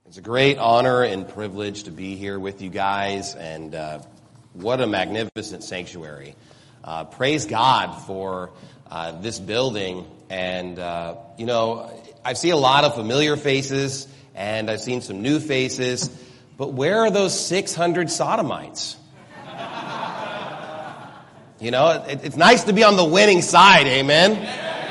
It's a great honor and privilege to be here with you guys, and what a magnificent sanctuary. Praise God for this building, and I see a lot of familiar faces, and I've seen some new faces, but where are those 600 sodomites? It's nice to be on the winning side, amen?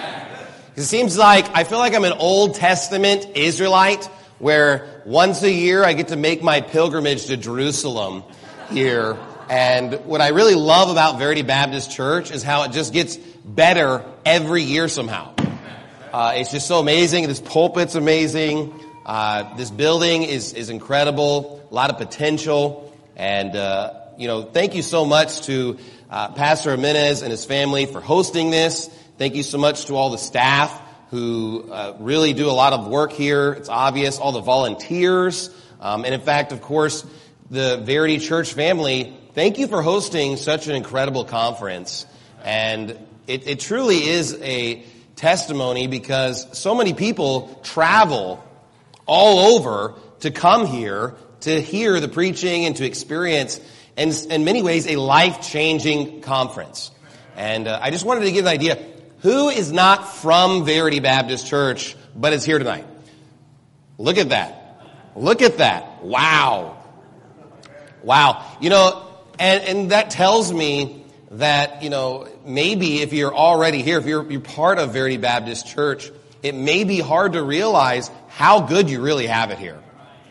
It seems like, I feel like I'm an Old Testament Israelite, where once a year I get to make my pilgrimage to Jerusalem here. And what I really love about Verity Baptist Church is how it just gets better every year somehow. It's just so amazing. This pulpit's amazing. This building is incredible. A lot of potential. And, thank you so much to Pastor Jimenez and his family for hosting this. Thank you so much to all the staff who really do a lot of work here. It's obvious, all the volunteers. And in fact, of course, the Verity Church family, thank you for hosting such an incredible conference. And it truly is a testimony because so many people travel all over to come here to hear the preaching and to experience, in many ways, a life-changing conference. And I just wanted to give an idea. Who is not from Verity Baptist Church, but is here tonight? Look at that. Look at that. Wow. Wow. And that tells me that, maybe if you're already here, if you're part of Verity Baptist Church, it may be hard to realize how good you really have it here.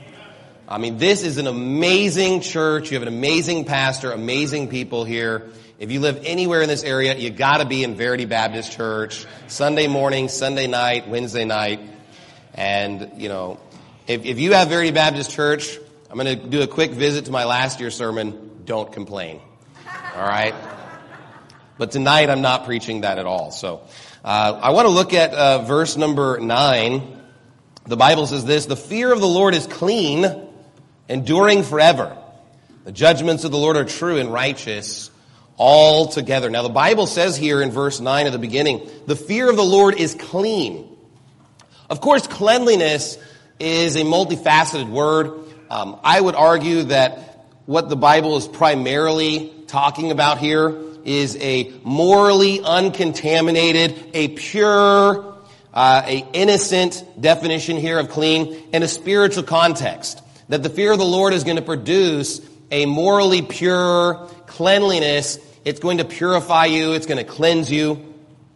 I mean, this is an amazing church. You have an amazing pastor, amazing people here. If you live anywhere in this area, you got to be in Verity Baptist Church, Sunday morning, Sunday night, Wednesday night. And, if you have Verity Baptist Church, I'm going to do a quick visit to my last year's sermon. Don't complain. All right? But tonight, I'm not preaching that at all. So, I want to look at verse number 9. The Bible says this: "The fear of the Lord is clean, enduring forever. The judgments of the Lord are true and righteous all together." Now, the Bible says here in verse 9 at the beginning, the fear of the Lord is clean. Of course, cleanliness is a multifaceted word. I would argue that what the Bible is primarily talking about here is a morally uncontaminated, a pure, a innocent definition here of clean in a spiritual context. That the fear of the Lord is going to produce a morally pure cleanliness. It's going to purify you. It's going to cleanse you.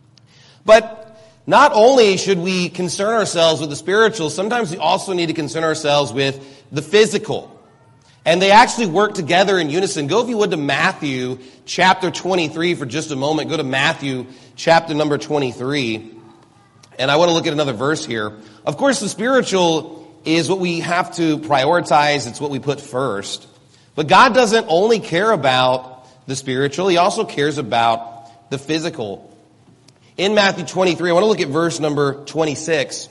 But not only should we concern ourselves with the spiritual, sometimes we also need to concern ourselves with the physical. And they actually work together in unison. Go, if you would, to Matthew chapter 23 for just a moment. Go to Matthew chapter number 23. And I want to look at another verse here. Of course, the spiritual is what we have to prioritize. It's what we put first. But God doesn't only care about the spiritual. He also cares about the physical. In Matthew 23, I want to look at verse number 26.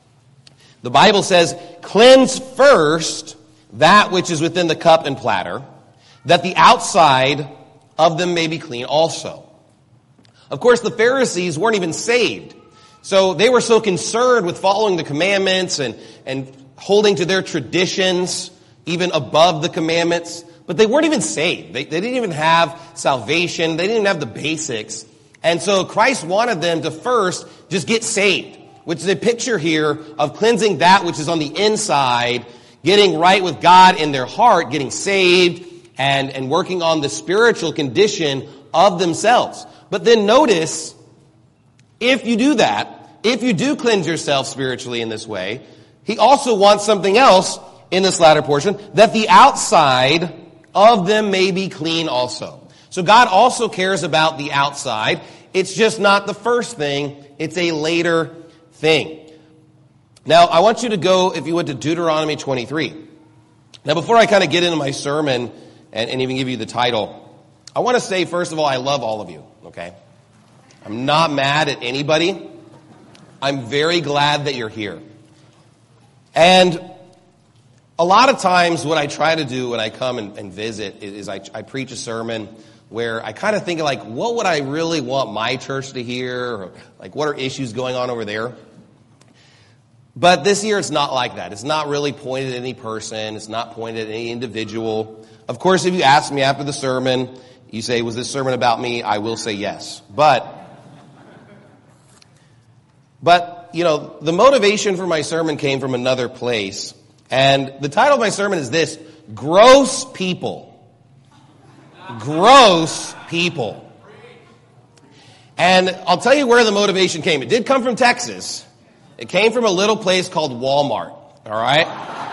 The Bible says, "Cleanse first that which is within the cup and platter, that the outside of them may be clean also." Of course, the Pharisees weren't even saved. So they were so concerned with following the commandments and holding to their traditions, even above the commandments. But they weren't even saved. They didn't even have salvation. They didn't even have the basics. And so Christ wanted them to first just get saved, which is a picture here of cleansing that which is on the inside, getting right with God in their heart, getting saved, and working on the spiritual condition of themselves. But then notice, if you do that, if you do cleanse yourself spiritually in this way, he also wants something else in this latter portion, that the outside of them may be clean also. So God also cares about the outside. It's just not the first thing. It's a later thing. Now, I want you to go, if you would, to Deuteronomy 23. Now, before I kind of get into my sermon and even give you the title, I want to say, first of all, I love all of you, okay? I'm not mad at anybody. I'm very glad that you're here. And a lot of times what I try to do when I come and visit is I preach a sermon where I kind of think like, what would I really want my church to hear? Or like, what are issues going on over there? But this year it's not like that. It's not really pointed at any person. It's not pointed at any individual. Of course, if you ask me after the sermon, you say, was this sermon about me? I will say yes. But the motivation for my sermon came from another place. And the title of my sermon is this: Gross People. Gross people. And I'll tell you where the motivation came. It did come from Texas. It came from a little place called Walmart. All right?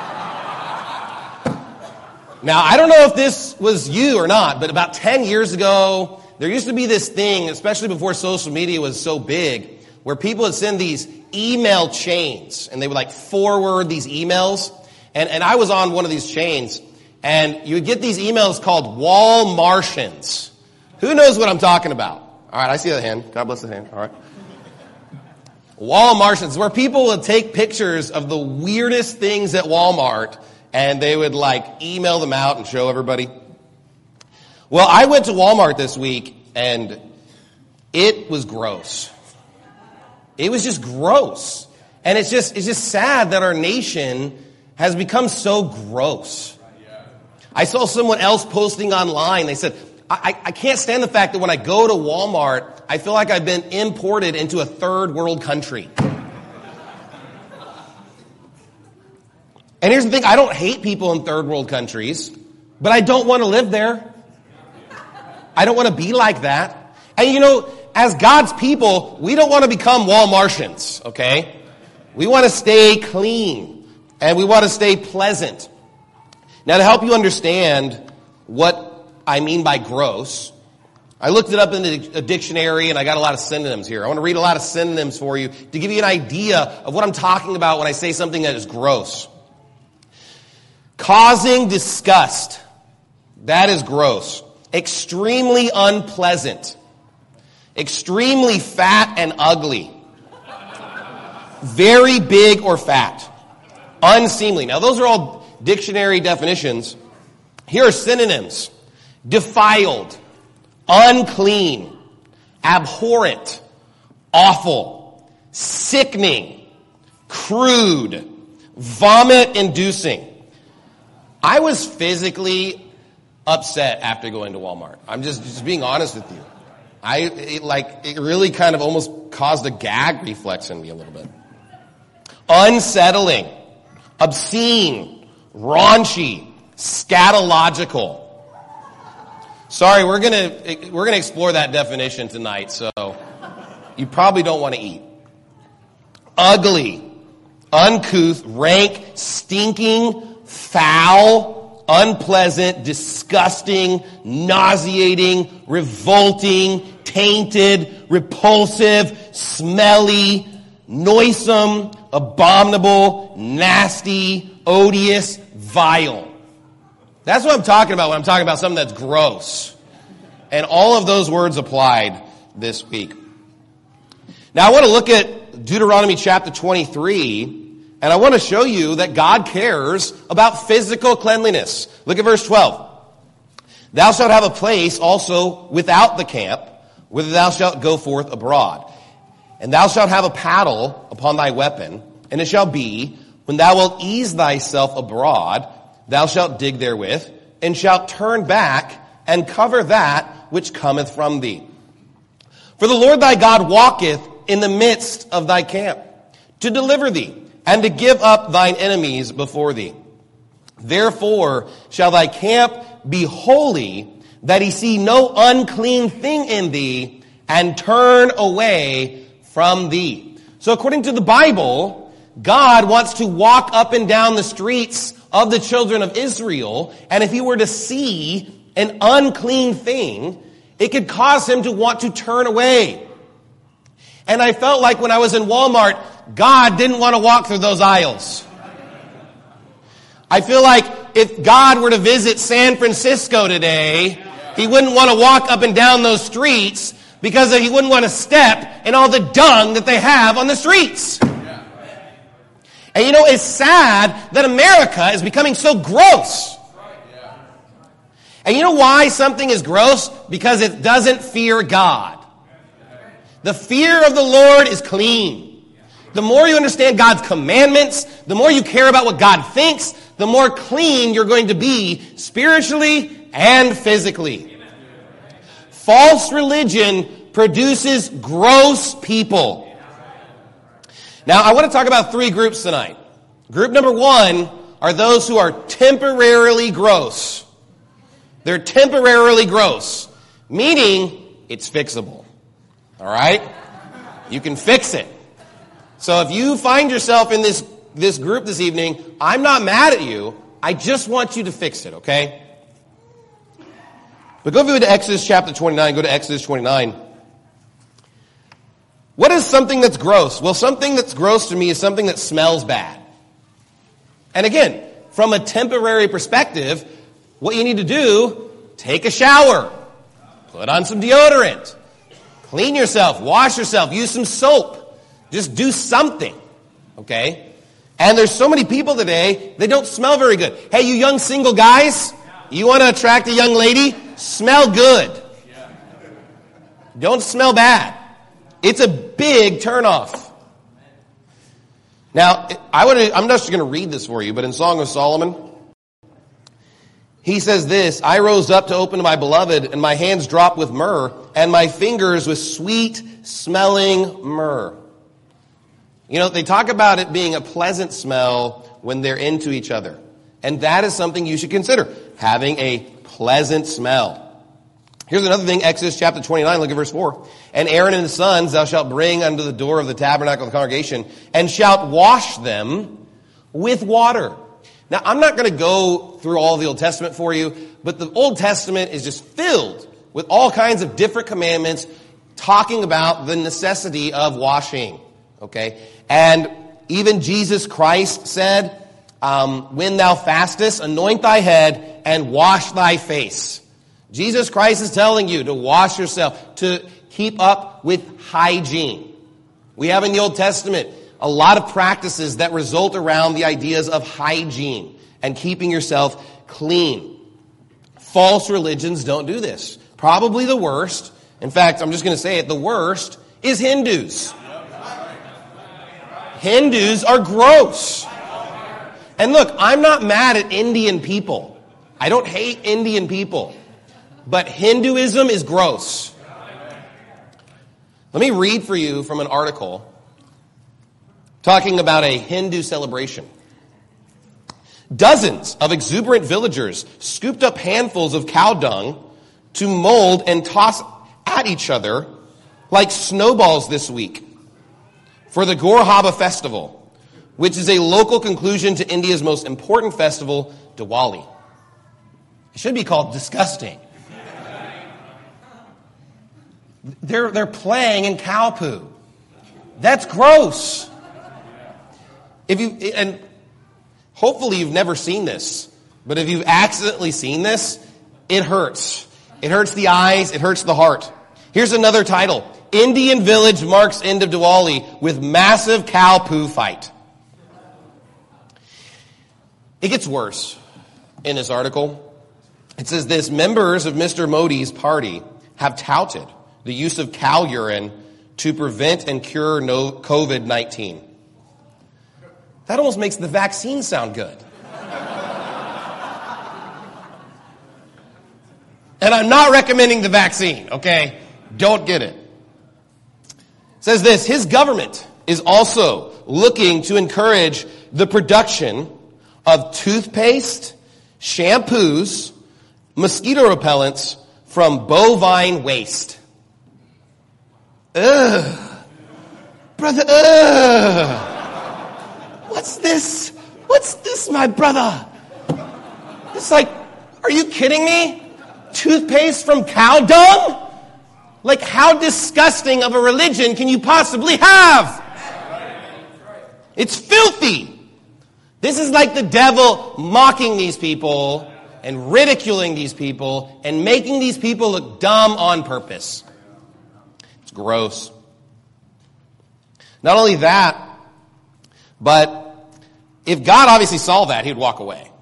Now, I don't know if this was you or not, but about 10 years ago, there used to be this thing, especially before social media was so big, where people would send these email chains, and they would forward these emails. And I was on one of these chains, and you would get these emails called Walmartians. Who knows what I'm talking about? All right, I see the hand. God bless the hand. All right. Walmartians, where people would take pictures of the weirdest things at Walmart, and they would email them out and show everybody. Well, I went to Walmart this week, and it was gross. It was just gross. And it's just sad that our nation has become so gross. I saw someone else posting online. They said, I can't stand the fact that when I go to Walmart, I feel like I've been imported into a third world country. And here's the thing, I don't hate people in third world countries, but I don't want to live there. I don't want to be like that. And as God's people, we don't want to become Walmartians, okay? We want to stay clean, and we want to stay pleasant. Now, to help you understand what I mean by gross, I looked it up in a dictionary, and I got a lot of synonyms here. I want to read a lot of synonyms for you to give you an idea of what I'm talking about when I say something that is gross. Causing disgust. That is gross. Extremely unpleasant. Extremely fat and ugly. Very big or fat. Unseemly. Now, those are all dictionary definitions. Here are synonyms. Defiled, unclean, abhorrent, awful, sickening, crude, vomit-inducing. I was physically upset after going to Walmart. I'm just being honest with you. It really kind of almost caused a gag reflex in me a little bit. Unsettling, obscene, raunchy, scatological. Sorry, we're gonna explore that definition tonight, so you probably don't want to eat. Ugly, uncouth, rank, stinking, foul, unpleasant, disgusting, nauseating, revolting, tainted, repulsive, smelly, noisome, abominable, nasty, odious, vile. That's what I'm talking about when I'm talking about something that's gross. And all of those words applied this week. Now I want to look at Deuteronomy chapter 23, and I want to show you that God cares about physical cleanliness. Look at verse 12. Thou shalt have a place also without the camp, whither thou shalt go forth abroad. And thou shalt have a paddle upon thy weapon, and it shall be, when thou wilt ease thyself abroad, thou shalt dig therewith, and shalt turn back, and cover that which cometh from thee. For the Lord thy God walketh in the midst of thy camp, to deliver thee, and to give up thine enemies before thee. Therefore shall thy camp be holy, that he see no unclean thing in thee, and turn away from thee. So according to the Bible, God wants to walk up and down the streets of the children of Israel, and if he were to see an unclean thing, it could cause him to want to turn away. And I felt like when I was in Walmart, God didn't want to walk through those aisles. I feel like if God were to visit San Francisco today, he wouldn't want to walk up and down those streets because he wouldn't want to step in all the dung that they have on the streets. And it's sad that America is becoming so gross. And you know why something is gross? Because it doesn't fear God. The fear of the Lord is clean. The more you understand God's commandments, the more you care about what God thinks, the more clean you're going to be spiritually and physically. False religion produces gross people. Now, I want to talk about 3 groups tonight. Group number 1 are those who are temporarily gross. They're temporarily gross, meaning it's fixable. All right? You can fix it. So if you find yourself in this group this evening, I'm not mad at you. I just want you to fix it, okay? But go to Exodus chapter 29. Go to Exodus 29. What is something that's gross? Well, something that's gross to me is something that smells bad. And again, from a temporary perspective, what you need to do, take a shower, put on some deodorant, clean yourself, wash yourself, use some soap. Just do something, okay? And there's so many people today, they don't smell very good. Hey, you young single guys, you want to attract a young lady? Smell good. Don't smell bad. It's a big turnoff. Now, I'm just going to read this for you, but in Song of Solomon, he says this, I rose up to open to my beloved, and my hands dropped with myrrh, and my fingers with sweet-smelling myrrh. You know, they talk about it being a pleasant smell when they're into each other. And that is something you should consider, having a pleasant smell. Here's another thing, Exodus chapter 29, look at verse 4. And Aaron and his sons thou shalt bring unto the door of the tabernacle of the congregation, and shalt wash them with water. Now, I'm not going to go through all the Old Testament for you, but the Old Testament is just filled with all kinds of different commandments talking about the necessity of washing. Okay? And even Jesus Christ said, when thou fastest, anoint thy head and wash thy face. Jesus Christ is telling you to wash yourself, to keep up with hygiene. We have in the Old Testament a lot of practices that result around the ideas of hygiene and keeping yourself clean. False religions don't do this. Probably the worst, in fact, I'm just going to say it, the worst is Hindus. Hindus are gross. And look, I'm not mad at Indian people. I don't hate Indian people. But Hinduism is gross. Let me read for you from an article talking about a Hindu celebration. Dozens of exuberant villagers scooped up handfuls of cow dung to mold and toss at each other like snowballs this week for the Gor Haba festival, which is a local conclusion to India's most important festival, Diwali. It should be called disgusting. They're playing in cow poo. That's gross. And hopefully you've never seen this, but if you've accidentally seen this, it hurts. It hurts the eyes, it hurts the heart. Here's another title. Indian village marks end of Diwali with massive cow poo fight. It gets worse in this article. It says this, members of Mr. Modi's party have touted the use of cow urine to prevent and cure COVID-19. That almost makes the vaccine sound good. And I'm not recommending the vaccine, okay? Don't get it. It says this, his government is also looking to encourage the production of toothpaste, shampoos, mosquito repellents from bovine waste. Ugh. Brother, ugh. What's this? What's this, my brother? It's like, are you kidding me? Toothpaste from cow dung? Like, how disgusting of a religion can you possibly have? It's filthy. This is like the devil mocking these people and ridiculing these people and making these people look dumb on purpose. It's gross. Not only that, but if God obviously saw that, he'd walk away.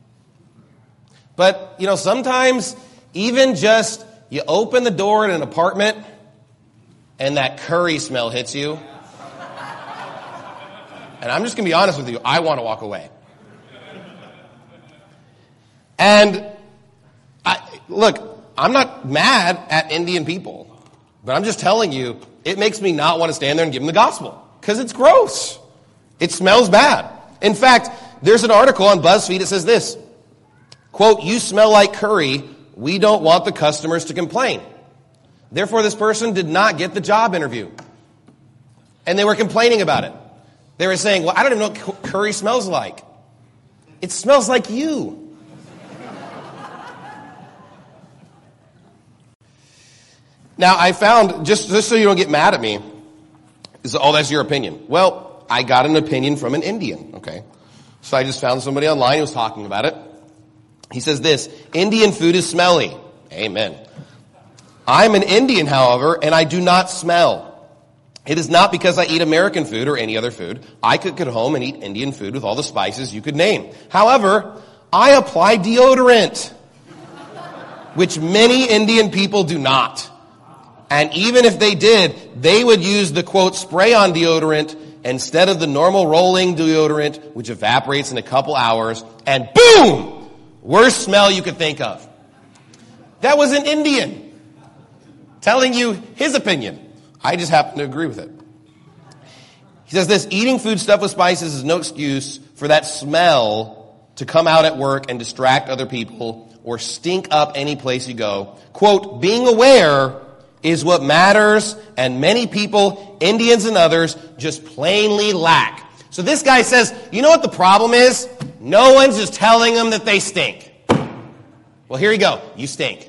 But, you know, sometimes even just you open the door in an apartment and that curry smell hits you. And I'm just going to be honest with you. I want to walk away. And look, I'm not mad at Indian people. But I'm just telling you, it makes me not want to stand there and give them the gospel. Because it's gross. It smells bad. In fact, there's an article on BuzzFeed that says this. Quote, "You smell like curry. We don't want the customers to complain." Therefore, this person did not get the job interview. And they were complaining about it. They were saying, well, I don't even know what curry smells like. It smells like you. Now, I found, just so you don't get mad at me, oh, that's your opinion. Well, I got an opinion from an Indian, okay? So I just found somebody online who was talking about it. He says this, "Indian food is smelly." Amen. "I'm an Indian, however, and I do not smell. It is not because I eat American food or any other food. I cook at home and eat Indian food with all the spices you could name. However, I apply deodorant, which many Indian people do not. And even if they did, they would use the, quote, spray-on deodorant instead of the normal rolling deodorant, which evaporates in a couple hours, and boom! Worst smell you could think of." That was an Indian telling you his opinion. I just happen to agree with it. He says this, "Eating food stuffed with spices is no excuse for that smell to come out at work and distract other people or stink up any place you go. Quote, being aware is what matters, and many people, Indians and others, just plainly lack." So this guy says, you know what the problem is? No one's just telling them that they stink. Well, here you go. You stink.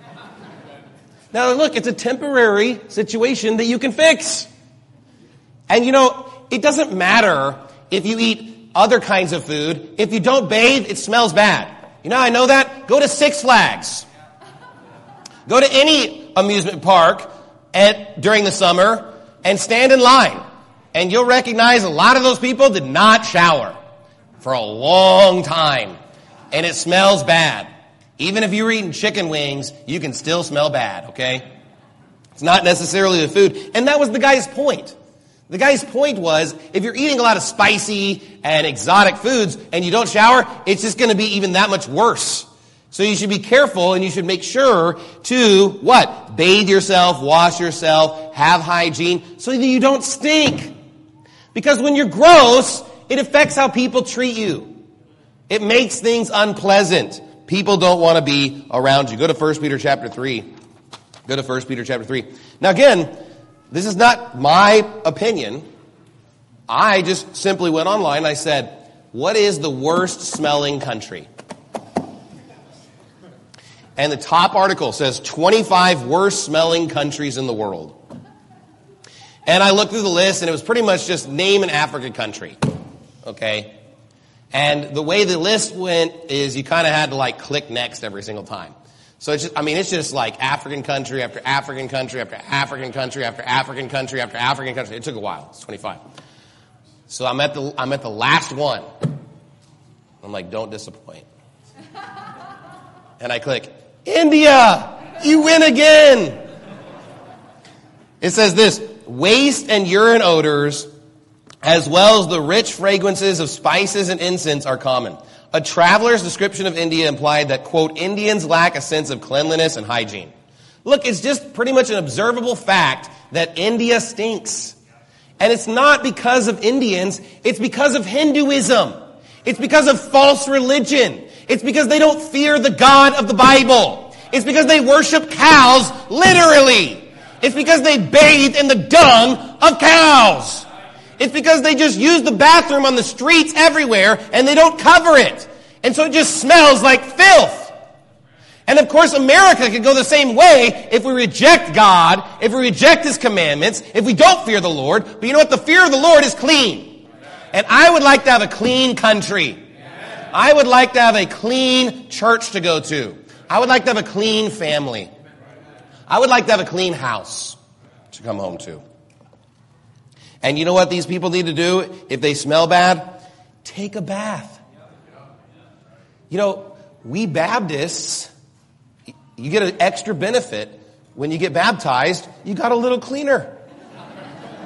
Now, look, it's a temporary situation that you can fix. And, it doesn't matter if you eat other kinds of food. If you don't bathe, it smells bad. You know how I know that? Go to Six Flags. Go to any amusement park during the summer and stand in line. And you'll recognize a lot of those people did not shower for a long time. And it smells bad. Even if you were eating chicken wings, you can still smell bad, okay? It's not necessarily the food. And that was the guy's point. The guy's point was, if you're eating a lot of spicy and exotic foods and you don't shower, it's just going to be even that much worse. So you should be careful and you should make sure to, what? Bathe yourself, wash yourself, have hygiene so that you don't stink. Because when you're gross, it affects how people treat you. It makes things unpleasant. People don't want to be around you. Go to 1 Peter chapter 3. Go to 1 Peter chapter 3. Now again, this is not my opinion. I just simply went online and I said, what is the worst smelling country? And the top article says 25 worst smelling countries in the world. And I looked through the list and it was pretty much just name an African country. Okay? And the way the list went is you kind of had to click next every single time. So it's just like African country after African country after African country after African country after African country. It took a while. It's 25. So I'm at the last one. I'm like, don't disappoint. And I click, India! You win again! It says this, waste and urine odors, as well as the rich fragrances of spices and incense are common. A traveler's description of India implied that, quote, Indians lack a sense of cleanliness and hygiene. Look, it's just pretty much an observable fact that India stinks. And it's not because of Indians, it's because of Hinduism. It's because of false religion. It's because they don't fear the God of the Bible. It's because they worship cows, literally. It's because they bathe in the dung of cows. It's because they just use the bathroom on the streets everywhere and they don't cover it. And so it just smells like filth. And of course America could go the same way if we reject God, if we reject His commandments, if we don't fear the Lord. But you know what? The fear of the Lord is clean. And I would like to have a clean country. I would like to have a clean church to go to. I would like to have a clean family. I would like to have a clean house to come home to. And you know what these people need to do if they smell bad? Take a bath. You know, we Baptists, you get an extra benefit when you get baptized. You got a little cleaner.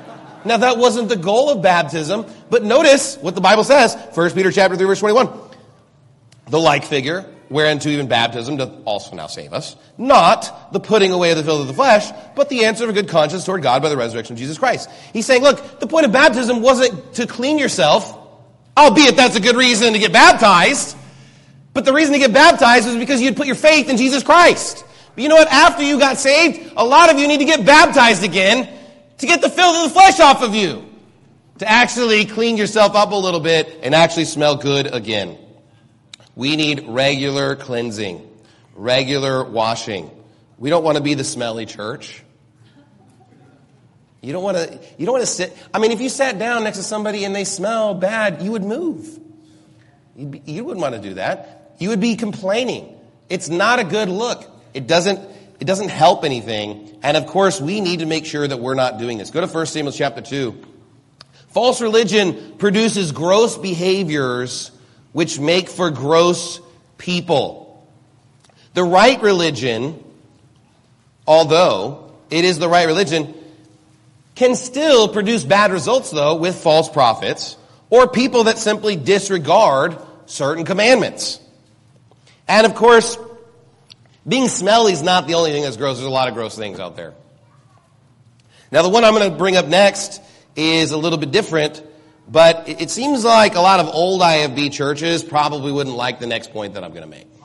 Now, that wasn't the goal of baptism, but notice what the Bible says. 1 Peter chapter 3, verse 21. The like figure, whereunto even baptism doth also now save us. Not the putting away of the filth of the flesh, but the answer of a good conscience toward God by the resurrection of Jesus Christ. He's saying, look, the point of baptism wasn't to clean yourself, albeit that's a good reason to get baptized. But the reason to get baptized was because you'd put your faith in Jesus Christ. But you know what? After you got saved, a lot of you need to get baptized again to get the filth of the flesh off of you. To actually clean yourself up a little bit and actually smell good again. We need regular cleansing, regular washing. We don't want to be the smelly church. You don't want to sit. I mean, if you sat down next to somebody and they smell bad, you would move. You wouldn't want to do that. You would be complaining. It's not a good look. It doesn't help anything. And of course, we need to make sure that we're not doing this. Go to 1 Samuel chapter 2. False religion produces gross behaviors which make for gross people. The right religion, although it is the right religion, can still produce bad results, though, with false prophets or people that simply disregard certain commandments. And of course, being smelly is not the only thing that's gross. There's a lot of gross things out there. Now, the one I'm going to bring up next is a little bit different, but it seems like a lot of old IFB churches probably wouldn't like the next point that I'm going to make.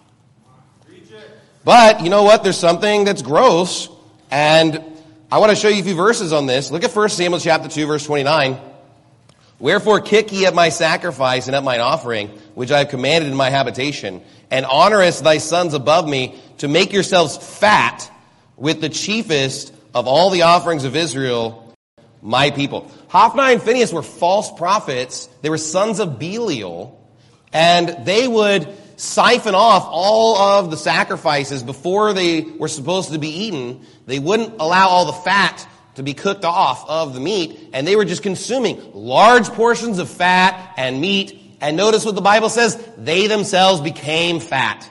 But you know what? There's something that's gross, and I want to show you a few verses on this. Look at 1 Samuel chapter 2, verse 29. Wherefore kick ye at my sacrifice and at mine offering, which I have commanded in my habitation, and honorest thy sons above me, to make yourselves fat with the chiefest of all the offerings of Israel, my people. Hophni and Phinehas were false prophets. They were sons of Belial, and they would siphon off all of the sacrifices before they were supposed to be eaten. They wouldn't allow all the fat to be cooked off of the meat, and they were just consuming large portions of fat and meat. And notice what the Bible says, they themselves became fat.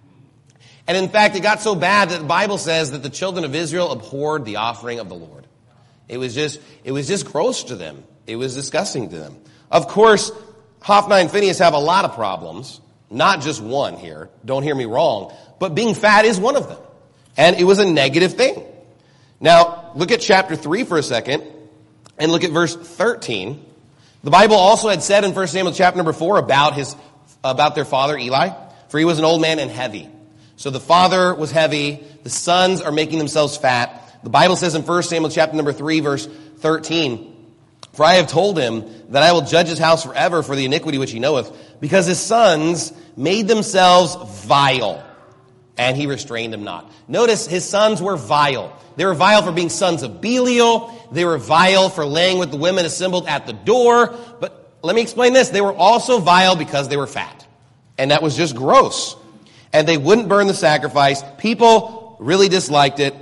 And in fact, it got so bad that the Bible says that the children of Israel abhorred the offering of the Lord. It was just gross to them. It was disgusting to them. Of course, Hophni and Phinehas have a lot of problems. Not just one here. Don't hear me wrong. But being fat is one of them. And it was a negative thing. Now, look at chapter 3 for a second. And look at verse 13. The Bible also had said in 1 Samuel chapter number 4 about their father Eli. For he was an old man and heavy. So the father was heavy. The sons are making themselves fat. The Bible says in 1 Samuel chapter number 3, verse 13, for I have told him that I will judge his house forever for the iniquity which he knoweth, because his sons made themselves vile, and he restrained them not. Notice his sons were vile. They were vile for being sons of Belial. They were vile for laying with the women assembled at the door. But let me explain this. They were also vile because they were fat. And that was just gross. And they wouldn't burn the sacrifice. People really disliked it.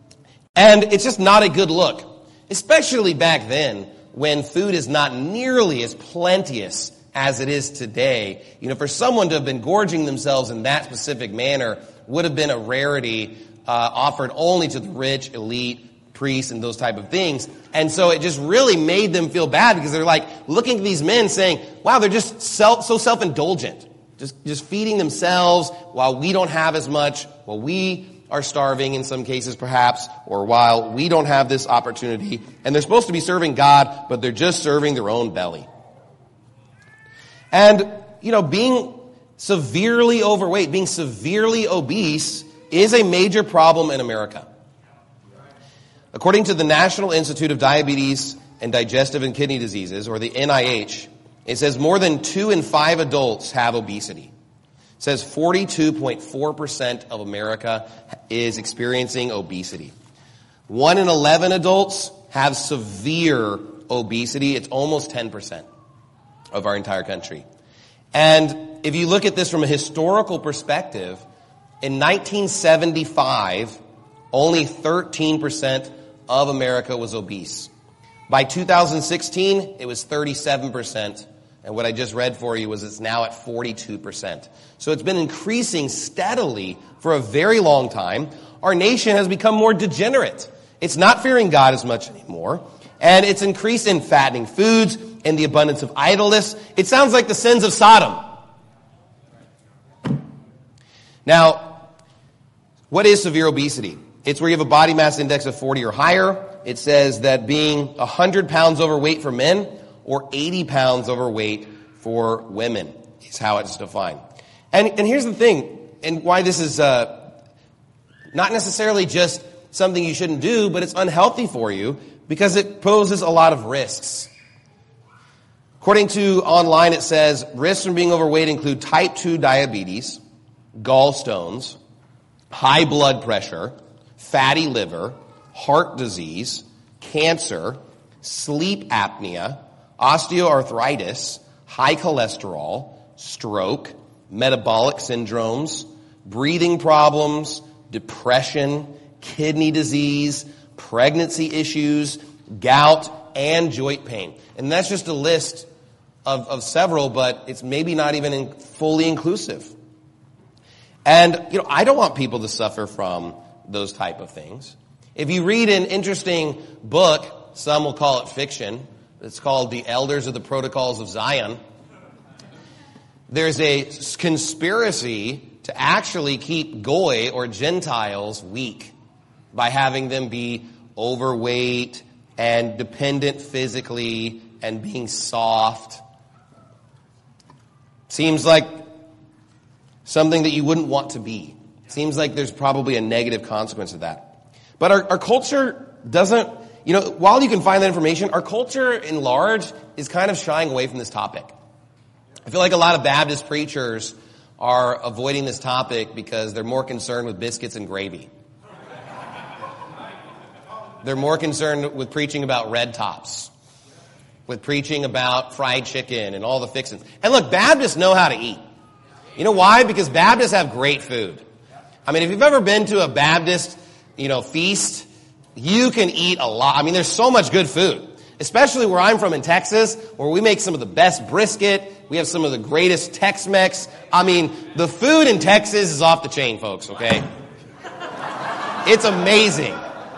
And it's just not a good look, especially back then when food is not nearly as plenteous as it is today. You know, for someone to have been gorging themselves in that specific manner would have been a rarity offered only to the rich, elite, priests, and those type of things. And so it just really made them feel bad because they're like looking at these men saying, wow, they're just so self-indulgent, just feeding themselves while we don't have as much, while we are starving in some cases perhaps, or while we don't have this opportunity. And they're supposed to be serving God, but they're just serving their own belly. And, you know, being severely overweight, being severely obese is a major problem in America. According to the National Institute of Diabetes and Digestive and Kidney Diseases, or the NIH, it says more than 2 in 5 adults have obesity. It says 42.4% of America is experiencing obesity. 1 in 11 adults have severe obesity. It's almost 10% of our entire country. And if you look at this from a historical perspective, in 1975, only 13% of America was obese. By 2016, it was 37%. And what I just read for you was it's now at 42%. So it's been increasing steadily for a very long time. Our nation has become more degenerate. It's not fearing God as much anymore. And it's increase in fattening foods and the abundance of idleness. It sounds like the sins of Sodom. Now, what is severe obesity? It's where you have a body mass index of 40 or higher. It says that being 100 pounds overweight for men or 80 pounds overweight for women is how it's defined. And here's the thing, and why this is not necessarily just something you shouldn't do, but it's unhealthy for you because it poses a lot of risks. According to online, it says risks from being overweight include type 2 diabetes, gallstones, high blood pressure, fatty liver, heart disease, cancer, sleep apnea, osteoarthritis, high cholesterol, stroke, metabolic syndromes, breathing problems, depression, kidney disease, pregnancy issues, gout, and joint pain. And that's just a list of several, but it's maybe not even fully inclusive. And, I don't want people to suffer from those type of things. If you read an interesting book, some will call it fiction, it's called The Elders of the Protocols of Zion. There's a conspiracy to actually keep Goy or Gentiles weak by having them be overweight and dependent physically and being soft. Seems like something that you wouldn't want to be. Seems like there's probably a negative consequence of that. But our culture doesn't, while you can find that information, our culture in large is kind of shying away from this topic. I feel like a lot of Baptist preachers are avoiding this topic because they're more concerned with biscuits and gravy. They're more concerned with preaching about red tops, with preaching about fried chicken and all the fixings. And look, Baptists know how to eat. You know why? Because Baptists have great food. I mean, if you've ever been to a Baptist, feast, you can eat a lot. I mean, there's so much good food. Especially where I'm from in Texas, where we make some of the best brisket. We have some of the greatest Tex-Mex. I mean, the food in Texas is off the chain, folks, okay? It's amazing.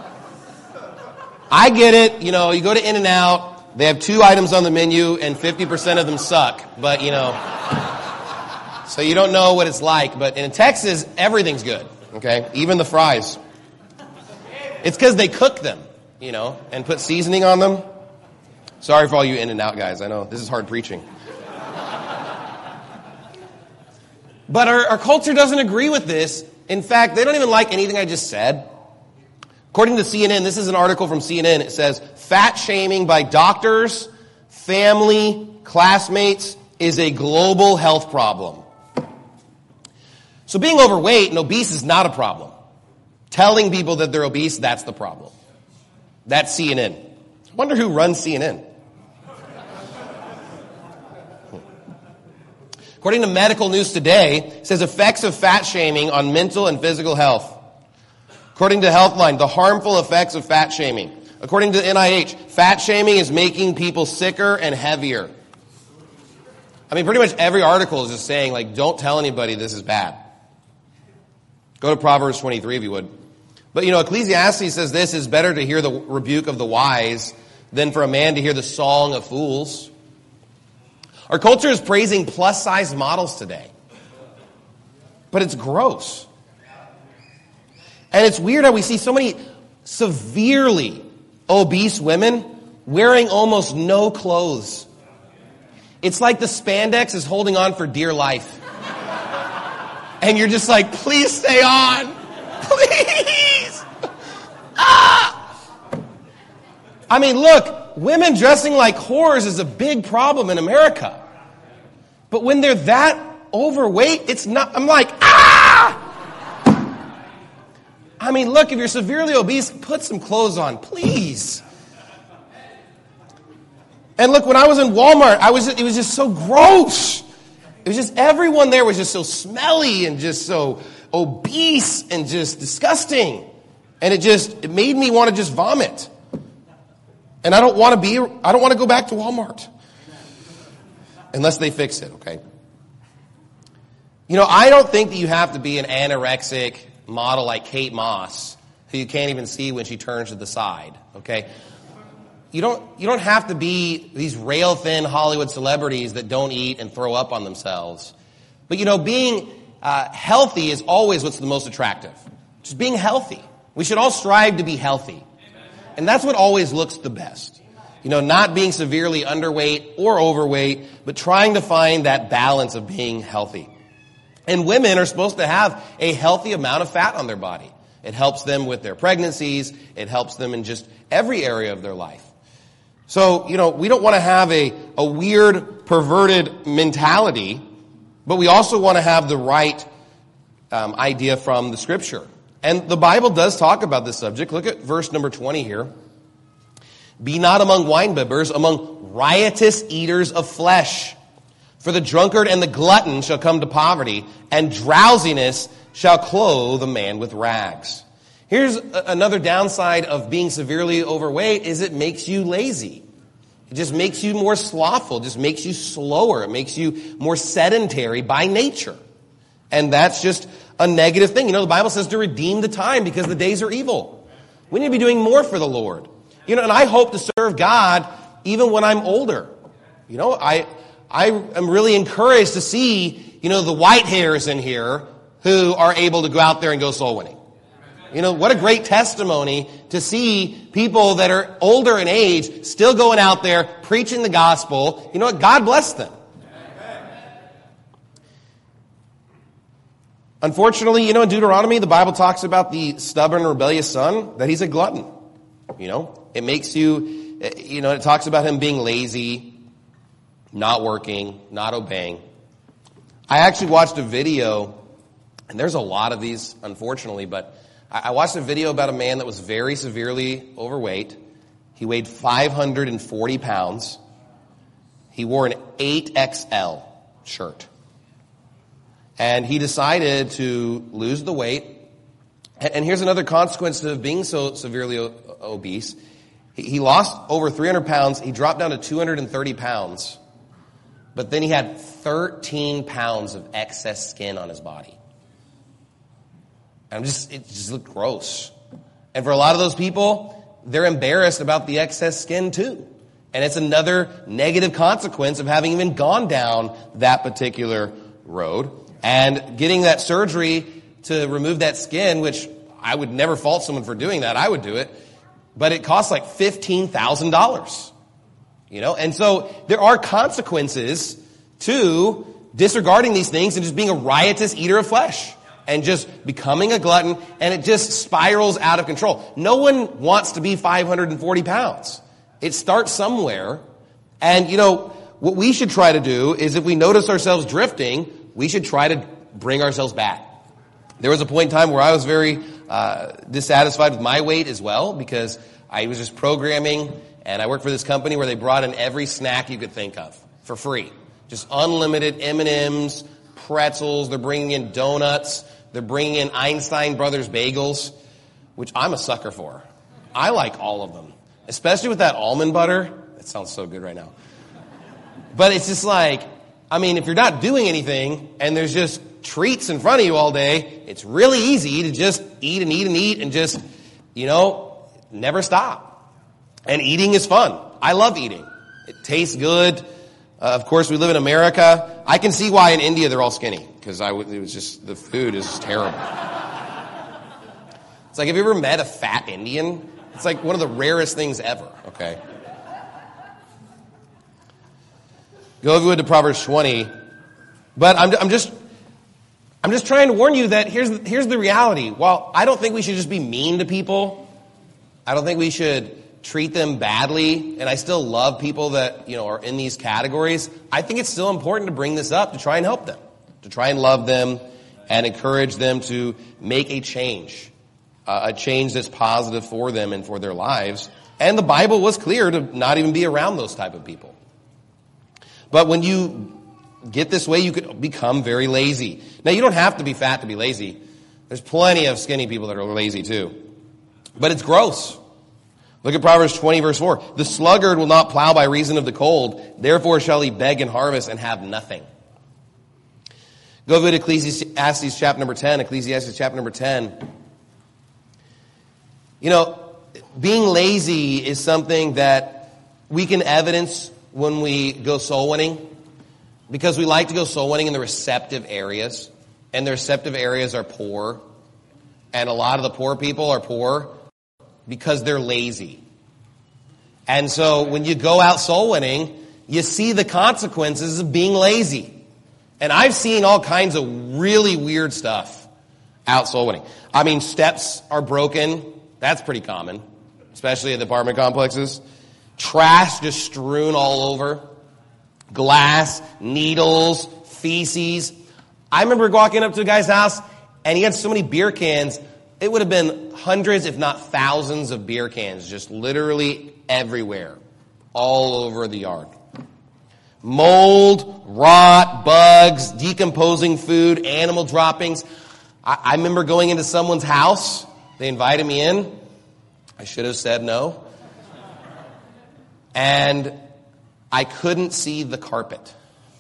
I get it. You go to In-N-Out. They have 2 items on the menu, and 50% of them suck. But, so you don't know what it's like. But in Texas, everything's good, okay? Even the fries. It's because they cook them, and put seasoning on them. Sorry for all you In-N-Out guys. I know this is hard preaching. But our culture doesn't agree with this. In fact, they don't even like anything I just said. According to CNN, this is an article from CNN. It says, fat shaming by doctors, family, classmates is a global health problem. So being overweight and obese is not a problem. Telling people that they're obese, that's the problem. That's CNN. I wonder who runs CNN. According to Medical News Today, it says effects of fat shaming on mental and physical health. According to Healthline, the harmful effects of fat shaming. According to NIH, fat shaming is making people sicker and heavier. I mean, pretty much every article is just saying, don't tell anybody this is bad. Go to Proverbs 23 if you would. But, Ecclesiastes says this is better to hear the rebuke of the wise than for a man to hear the song of fools. Our culture is praising plus-size models today. But it's gross. And it's weird how we see so many severely obese women wearing almost no clothes. It's like the spandex is holding on for dear life. And you're just like, please stay on. Please. I mean, look, women dressing like whores is a big problem in America. But when they're that overweight, it's not, I'm like, I mean, look, if you're severely obese, put some clothes on, please. And look, when I was in Walmart, it was just so gross. It was just, everyone there was just so smelly and just so obese and just disgusting. And it made me want to just vomit. And I don't want to go back to Walmart. Unless they fix it, okay? I don't think that you have to be an anorexic model like Kate Moss, who you can't even see when she turns to the side, okay? you don't have to be these rail-thin Hollywood celebrities that don't eat and throw up on themselves. But, being healthy is always what's the most attractive. Just being healthy. We should all strive to be healthy. And that's what always looks the best. Not being severely underweight or overweight, but trying to find that balance of being healthy. And women are supposed to have a healthy amount of fat on their body. It helps them with their pregnancies. It helps them in just every area of their life. So, we don't want to have a weird, perverted mentality, but we also want to have the right idea from the Scripture. And the Bible does talk about this subject. Look at verse number 20 here. Be not among winebibbers, among riotous eaters of flesh. For the drunkard and the glutton shall come to poverty, and drowsiness shall clothe a man with rags. Here's another downside of being severely overweight is it makes you lazy. It just makes you more slothful. It just makes you slower. It makes you more sedentary by nature. And that's just a negative thing. The Bible says to redeem the time because the days are evil. We need to be doing more for the Lord. And I hope to serve God even when I'm older. I am really encouraged to see, the white hairs in here who are able to go out there and go soul winning. What a great testimony to see people that are older in age still going out there preaching the gospel. God bless them. Unfortunately, in Deuteronomy, the Bible talks about the stubborn, rebellious son, that he's a glutton. It makes you, it talks about him being lazy, not working, not obeying. I actually watched a video, and there's a lot of these, unfortunately, but I watched a video about a man that was very severely overweight. He weighed 540 pounds. He wore an 8XL shirt. And he decided to lose the weight. And here's another consequence of being so severely obese. He lost over 300 pounds. He dropped down to 230 pounds. But then he had 13 pounds of excess skin on his body. And it just looked gross. And for a lot of those people, they're embarrassed about the excess skin too. And it's another negative consequence of having even gone down that particular road. And getting that surgery to remove that skin, which I would never fault someone for doing that. I would do it. But it costs like $15,000. And so there are consequences to disregarding these things and just being a riotous eater of flesh. And just becoming a glutton, and it just spirals out of control. No one wants to be 540 pounds. It starts somewhere. And, what we should try to do is if we notice ourselves drifting, we should try to bring ourselves back. There was a point in time where I was very dissatisfied with my weight as well because I was just programming, and I worked for this company where they brought in every snack you could think of for free. Just unlimited M&Ms, pretzels, they're bringing in donuts, they're bringing in Einstein Brothers bagels, which I'm a sucker for. I like all of them, especially with that almond butter. That sounds so good right now. But it's just like, if you're not doing anything and there's just treats in front of you all day, it's really easy to just eat and eat and eat and just, never stop. And eating is fun. I love eating. It tastes good. Of course, we live in America. I can see why in India they're all skinny because it was just the food is terrible. It's like, have you ever met a fat Indian? It's like one of the rarest things ever. Okay. Go if you would to Proverbs 20. But I'm just trying to warn you that here's the reality. While I don't think we should just be mean to people, I don't think we should treat them badly, and I still love people that, are in these categories. I think it's still important to bring this up to try and help them, to try and love them and encourage them to make a change that's positive for them and for their lives. And the Bible was clear to not even be around those type of people. But when you get this way, you could become very lazy. Now, you don't have to be fat to be lazy. There's plenty of skinny people that are lazy too. But it's gross. Look at Proverbs 20, verse 4. The sluggard will not plow by reason of the cold. Therefore shall he beg and harvest and have nothing. Go to Ecclesiastes chapter number 10. Ecclesiastes chapter number 10. Being lazy is something that we can evidence when we go soul winning, because we like to go soul winning in the receptive areas, and the receptive areas are poor, and a lot of the poor people are poor because they're lazy. And so when you go out soul winning, you see the consequences of being lazy. And I've seen all kinds of really weird stuff out soul winning. I mean, steps are broken. That's pretty common, especially at the apartment complexes. Trash just strewn all over. Glass, needles, feces. I remember walking up to a guy's house, and he had so many beer cans. It would have been hundreds, if not thousands, of beer cans just literally everywhere, all over the yard. Mold, rot, bugs, decomposing food, animal droppings. I remember going into someone's house. They invited me in. I should have said no. And I couldn't see the carpet.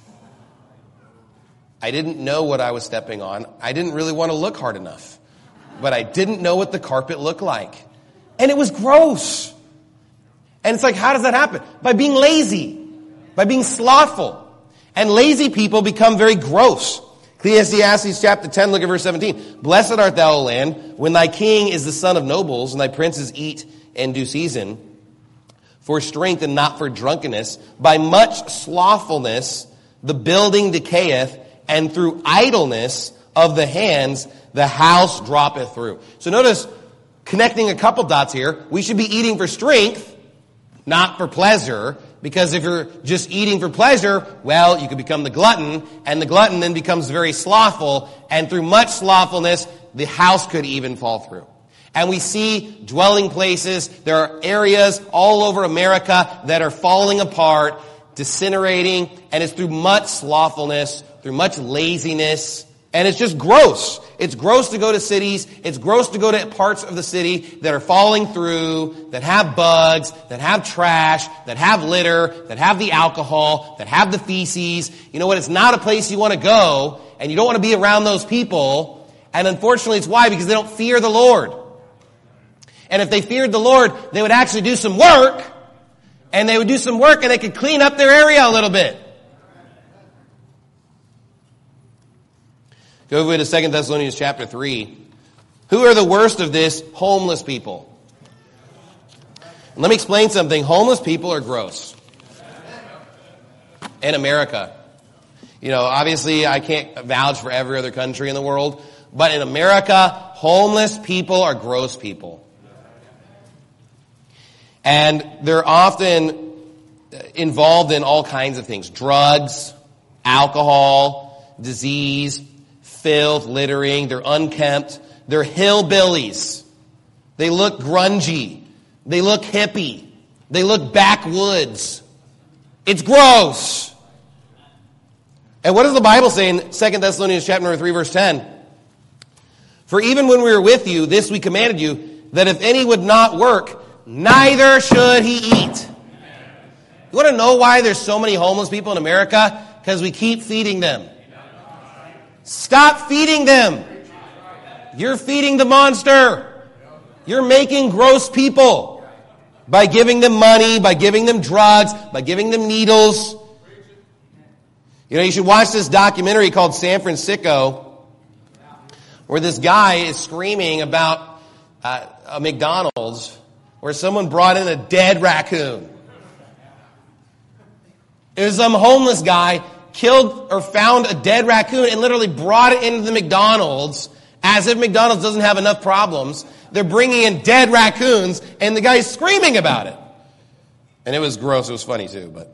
I didn't know what I was stepping on. I didn't really want to look hard enough. But I didn't know what the carpet looked like. And it was gross. And it's like, how does that happen? By being lazy. By being slothful. And lazy people become very gross. Ecclesiastes chapter 10, look at verse 17. Blessed art thou, O land, when thy king is the son of nobles, and thy princes eat in due season, for strength and not for drunkenness. By much slothfulness the building decayeth, and through idleness of the hands the house droppeth through. So notice, connecting a couple dots here, we should be eating for strength, not for pleasure. Because if you're just eating for pleasure, well, you could become the glutton, and the glutton then becomes very slothful, and through much slothfulness, the house could even fall through. And we see dwelling places, there are areas all over America that are falling apart, disintegrating, and it's through much slothfulness, through much laziness, and it's just gross. It's gross to go to cities. It's gross to go to parts of the city that are falling through, that have bugs, that have trash, that have litter, that have the alcohol, that have the feces. You know what? It's not a place you want to go, and you don't want to be around those people. And unfortunately, it's why? Because they don't fear the Lord. And if they feared the Lord, they would actually do some work, and they would do some work, and they could clean up their area a little bit. Go over to 2 Thessalonians chapter 3. Who are the worst of this? Homeless people. And let me explain something. Homeless people are gross. In America. You know, obviously I can't vouch for every other country in the world, but in America, homeless people are gross people. And they're often involved in all kinds of things. Drugs, alcohol, disease, filth, littering. They're unkempt. They're hillbillies. They look grungy. They look hippie. They look backwoods. It's gross. And what does the Bible say in 2 Thessalonians chapter 3, verse 10? For even when we were with you, this we commanded you, that if any would not work, neither should he eat. You want to know why there's so many homeless people in America? Because we keep feeding them. Stop feeding them. You're feeding the monster. You're making gross people by giving them money, by giving them drugs, by giving them needles. You know, you should watch this documentary called San Francisco, where this guy is screaming about a McDonald's where someone brought in a dead raccoon. It was some homeless guy killed or found a dead raccoon and literally brought it into the McDonald's as if McDonald's doesn't have enough problems. They're bringing in dead raccoons and the guy's screaming about it. And it was gross. It was funny too, but.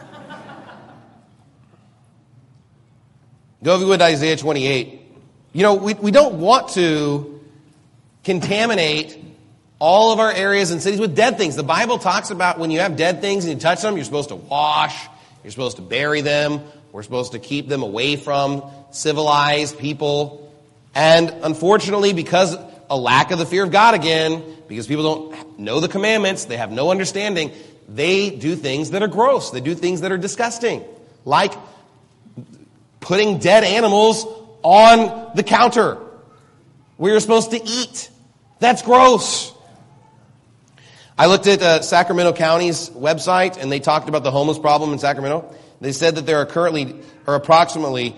Go over to Isaiah 28. You know, we don't want to contaminate all of our areas and cities with dead things. The Bible talks about when you have dead things and you touch them, you're supposed to wash, you're supposed to bury them, we're supposed to keep them away from civilized people. And unfortunately, because a lack of the fear of God again, because people don't know the commandments, they have no understanding, they do things that are gross. They do things that are disgusting. Like putting dead animals on the counter where you're supposed to eat. That's gross. I looked at Sacramento County's website, and they talked about the homeless problem in Sacramento. They said that there are approximately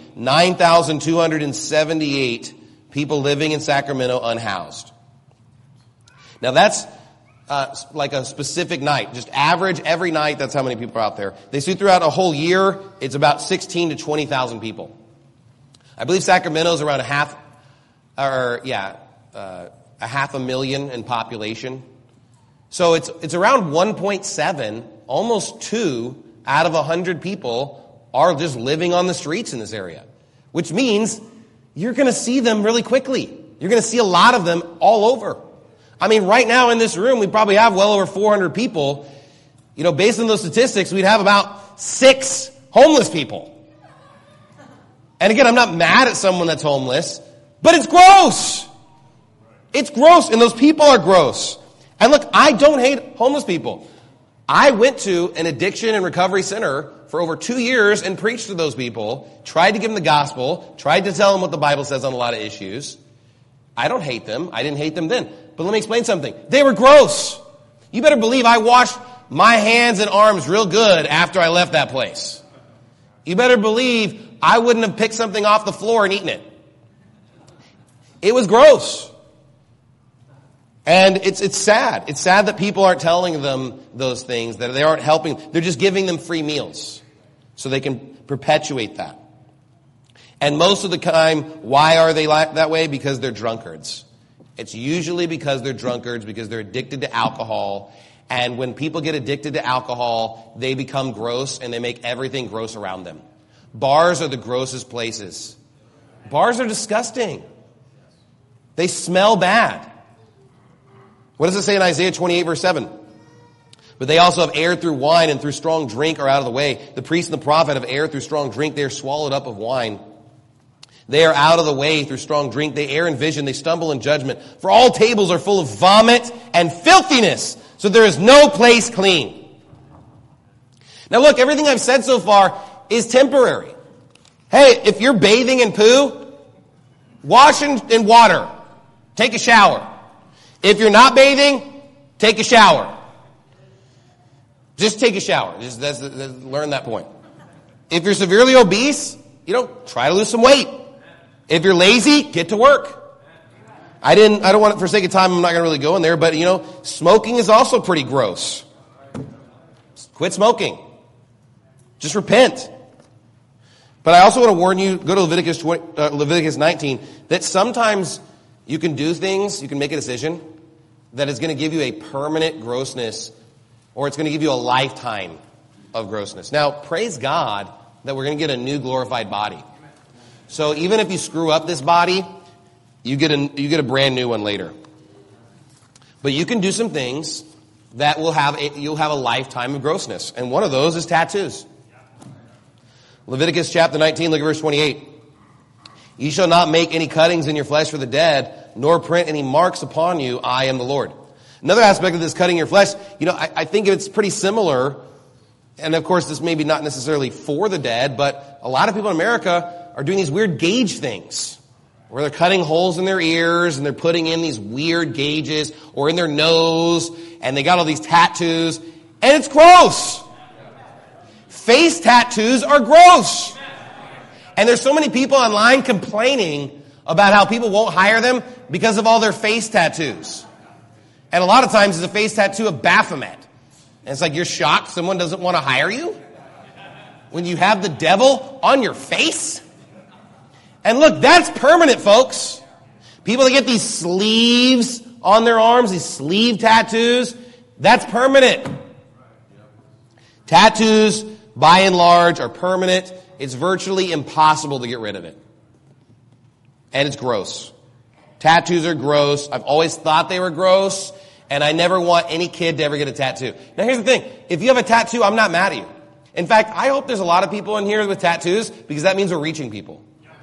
9,278 people living in Sacramento unhoused. Now that's like a specific night, just average every night. That's how many people are out there. They see throughout a whole year, it's about 16 to 20,000 people. I believe Sacramento is around a half a million in population. So it's around 1.7, almost 2 out of 100 people are just living on the streets in this area, which means you're going to see them really quickly. You're going to see a lot of them all over. I mean, right now in this room, we probably have well over 400 people. You know, based on those statistics, we'd have about 6 homeless people. And again, I'm not mad at someone that's homeless, but it's gross. It's gross, and those people are gross. And look, I don't hate homeless people. I went to an addiction and recovery center for over 2 years and preached to those people, tried to give them the gospel, tried to tell them what the Bible says on a lot of issues. I don't hate them. I didn't hate them then. But let me explain something. They were gross. You better believe I washed my hands and arms real good after I left that place. You better believe I wouldn't have picked something off the floor and eaten it. It was gross. And it's sad. It's sad that people aren't telling them those things, that they aren't helping. They're just giving them free meals so they can perpetuate that. And most of the time, why are they that way? Because they're drunkards. It's usually because they're drunkards, because they're addicted to alcohol. And when people get addicted to alcohol, they become gross and they make everything gross around them. Bars are the grossest places. Bars are disgusting. They smell bad. What does it say in Isaiah 28 verse 7? But they also have erred through wine, and through strong drink are out of the way. The priest and the prophet have erred through strong drink. They are swallowed up of wine. They are out of the way through strong drink. They err in vision. They stumble in judgment. For all tables are full of vomit and filthiness, so there is no place clean. Now look, everything I've said so far is temporary. Hey, if you're bathing in poo, wash in water. Take a shower. If you're not bathing, take a shower. Just take a shower. Learn that point. If you're severely obese, try to lose some weight. If you're lazy, get to work. I don't want it, for sake of time, I'm not going to really go in there, but smoking is also pretty gross. Quit smoking. Just repent. But I also want to warn you, go to Leviticus 19, that sometimes you can do things, you can make a decision that is going to give you a permanent grossness, or it's going to give you a lifetime of grossness. Now, praise God that we're going to get a new glorified body. So even if you screw up this body, you get a brand new one later. But you can do some things that you'll have a lifetime of grossness. And one of those is tattoos. Leviticus chapter 19, look at verse 28. You shall not make any cuttings in your flesh for the dead, nor print any marks upon you. I am the Lord. Another aspect of this cutting your flesh, I think it's pretty similar. And of course, this may be not necessarily for the dead, but a lot of people in America are doing these weird gauge things where they're cutting holes in their ears and they're putting in these weird gauges or in their nose, and they got all these tattoos, and it's gross. Face tattoos are gross. And there's so many people online complaining about how people won't hire them because of all their face tattoos. And a lot of times it's a face tattoo of Baphomet. And it's like, you're shocked someone doesn't want to hire you when you have the devil on your face? And look, that's permanent, folks. People that get these sleeves on their arms, these sleeve tattoos, that's permanent. Tattoos, by and large, are permanent. It's virtually impossible to get rid of it. And it's gross. Tattoos are gross. I've always thought they were gross, and I never want any kid to ever get a tattoo. Now here's the thing. If you have a tattoo, I'm not mad at you. In fact, I hope there's a lot of people in here with tattoos, because that means we're reaching people.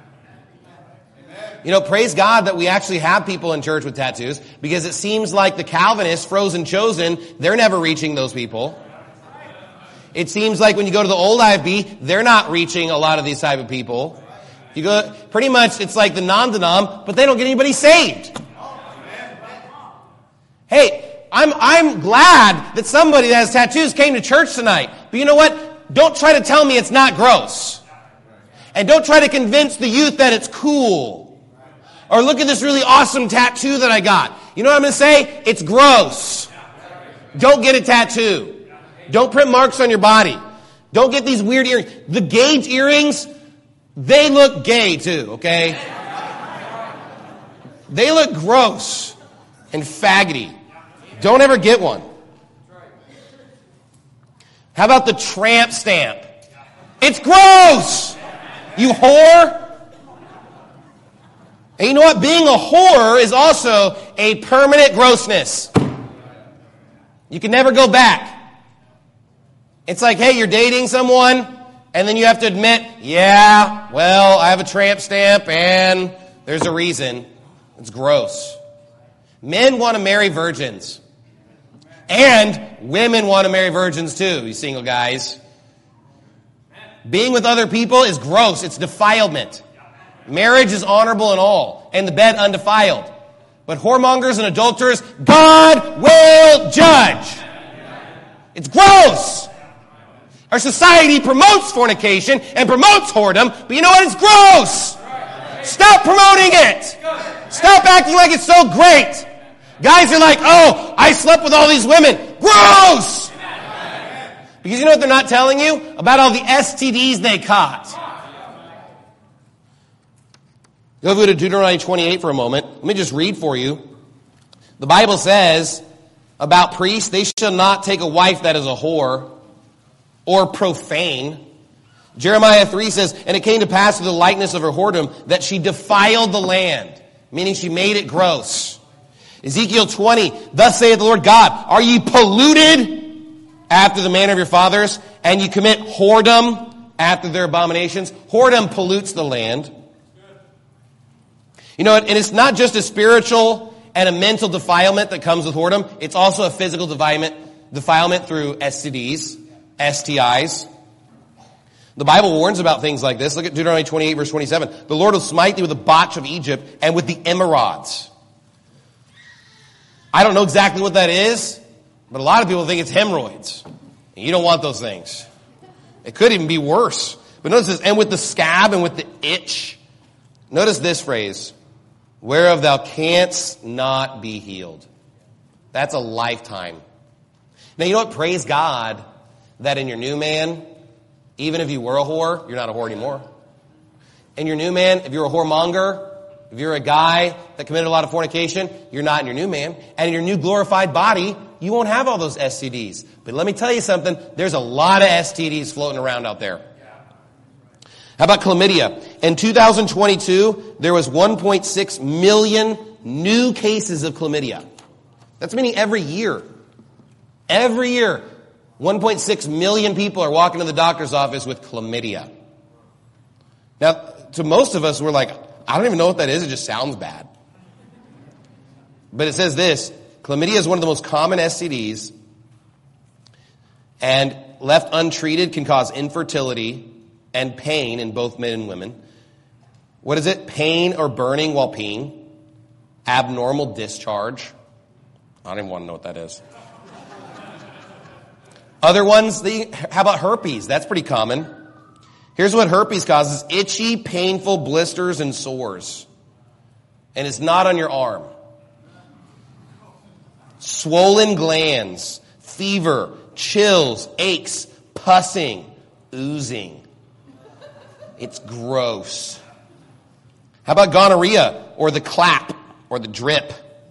Praise God that we actually have people in church with tattoos, because it seems like the Calvinists, Frozen Chosen, they're never reaching those people. It seems like when you go to the old IFB, they're not reaching a lot of these type of people. You go, pretty much it's like the non-denom, but they don't get anybody saved. Hey, I'm glad that somebody that has tattoos came to church tonight. But you know what? Don't try to tell me it's not gross. And don't try to convince the youth that it's cool. Or look at this really awesome tattoo that I got. You know what I'm going to say? It's gross. Don't get a tattoo. Don't print marks on your body. Don't get these weird earrings. The gauge earrings, they look gay too, okay? They look gross and faggoty. Don't ever get one. How about the tramp stamp? It's gross! You whore! And you know what? Being a whore is also a permanent grossness. You can never go back. It's like, hey, you're dating someone, and then you have to admit, yeah, well, I have a tramp stamp, and there's a reason. It's gross. Men want to marry virgins. And women want to marry virgins too, you single guys. Being with other people is gross. It's defilement. Marriage is honorable and all, and the bed undefiled. But whoremongers and adulterers, God will judge. It's gross. Our society promotes fornication and promotes whoredom, but you know what? It's gross. Stop promoting it. Stop acting like it's so great. Guys are like, oh, I slept with all these women. Gross! Because you know what they're not telling you? About all the STDs they caught. Go to Deuteronomy 28 for a moment. Let me just read for you. The Bible says about priests, they shall not take a wife that is a whore or profane. Jeremiah 3 says, and it came to pass through the likeness of her whoredom that she defiled the land, meaning she made it gross. Ezekiel 20, thus saith the Lord God, are ye polluted after the manner of your fathers, and you commit whoredom after their abominations? Whoredom pollutes the land. You know, and it's not just a spiritual and a mental defilement that comes with whoredom. It's also a physical defilement through STDs, STIs. The Bible warns about things like this. Look at Deuteronomy 28, verse 27. The Lord will smite thee with the botch of Egypt and with the emerods. I don't know exactly what that is, but a lot of people think it's hemorrhoids. And you don't want those things. It could even be worse. But notice this, and with the scab and with the itch. Notice this phrase, whereof thou canst not be healed. That's a lifetime. Now, you know what? Praise God that in your new man, even if you were a whore, you're not a whore anymore. In your new man, if you're a whoremonger, if you're a guy that committed a lot of fornication, you're not in your new man. And in your new glorified body, you won't have all those STDs. But let me tell you something, there's a lot of STDs floating around out there. How about chlamydia? In 2022, there was 1.6 million new cases of chlamydia. That's meaning every year. Every year, 1.6 million people are walking to the doctor's office with chlamydia. Now, to most of us, we're like, I don't even know what that is. It just sounds bad. But it says this, chlamydia is one of the most common STDs, and left untreated can cause infertility and pain in both men and women. What is it? Pain or burning while peeing. Abnormal discharge. I don't even want to know what that is. Other ones, how about herpes? That's pretty common. Here's what herpes causes. Itchy, painful blisters and sores. And it's not on your arm. Swollen glands, fever, chills, aches, pussing, oozing. It's gross. How about gonorrhea or the clap or the drip?